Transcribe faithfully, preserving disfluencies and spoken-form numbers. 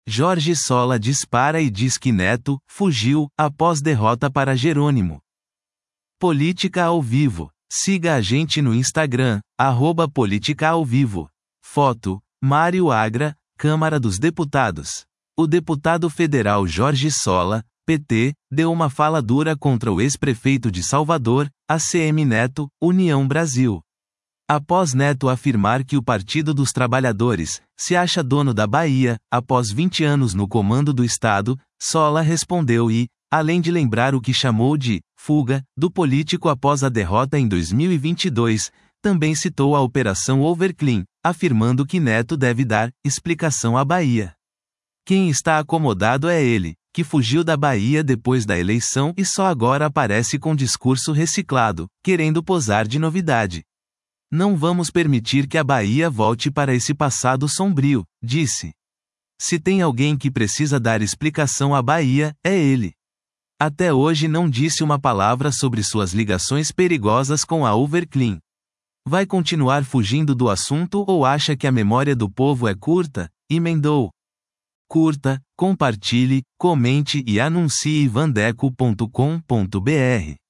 Jorge Sola dispara e diz que Neto fugiu após derrota para Jerônimo. Política ao vivo. Siga a gente no Instagram, arroba Política ao Vivo. Foto: Mário Agra, Câmara dos Deputados. O deputado federal Jorge Sola, P T, deu uma fala dura contra o ex-prefeito de Salvador, A C M Neto, União Brasil. Após Neto afirmar que o Partido dos Trabalhadores se acha dono da Bahia, após vinte anos no comando do Estado, Sola respondeu e, além de lembrar o que chamou de fuga do político após a derrota em dois mil e vinte e dois, também citou a Operação Overclean, afirmando que Neto deve dar explicação à Bahia. Quem está acomodado é ele, que fugiu da Bahia depois da eleição e só agora aparece com discurso reciclado, querendo posar de novidade. Não vamos permitir que a Bahia volte para esse passado sombrio, disse. Se tem alguém que precisa dar explicação à Bahia, é ele. Até hoje não disse uma palavra sobre suas ligações perigosas com a Overclean. Vai continuar fugindo do assunto ou acha que a memória do povo é curta? Emendou. Curta, compartilhe, comente e anuncie vandeco ponto com ponto br.